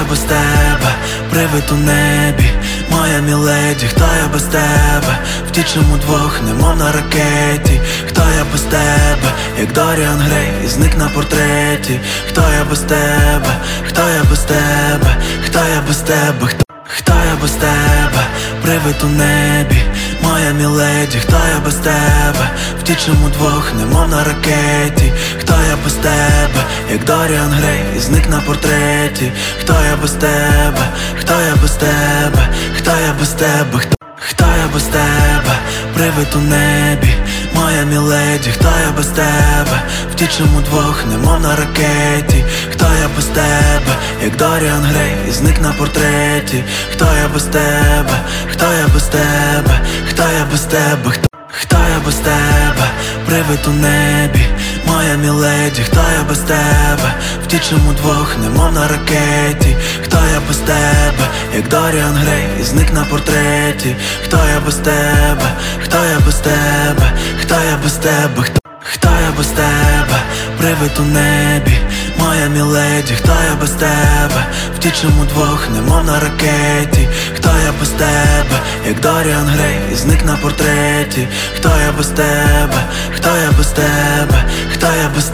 без тебе? Привид у небі, моя міледі. Хто я без тебе? Втічемо удвох, немов на ракеті. Хто я без тебе? Як Доріан Грей, зник на портреті. Хто я без тебе? Хто я без тебе? Хто я без тебе? Хто я без тебе? Привид у небі, моя міледі. Хто я без тебе? Втічемо удвох, немов на ракеті. Хто я без тебе? Як Доріан Грей, зник на портреті. Хто я без тебе? Хто я без тебе? Хто я без тебе? Хто я без тебе? Привид у небі, моя міледі. Хто я без тебе? Втічемо удвох, немов на ракеті. Хто я без тебе? Як Доріан Грей, зник на портреті. Хто я без тебе? Хто я без тебе? Хто я без тебе? Хто я без тебе? Привид у небі, моя міледі. Хто я без тебе? Втічемо удвох, немов на ракеті. Хто я без тебе? Як Доріан Грей, зник на портреті. Хто я без тебе? Хто я без тебе? Хто я без тебе? Хто я без тебе? Привид у небі, моя міледі. Хто я без тебе? Втічемо удвох, немов на ракеті. Хто я без тебе? Як Доріан Грей, зник на портреті. Хто я без тебе? Хто я без тебе? Хто я без тебе?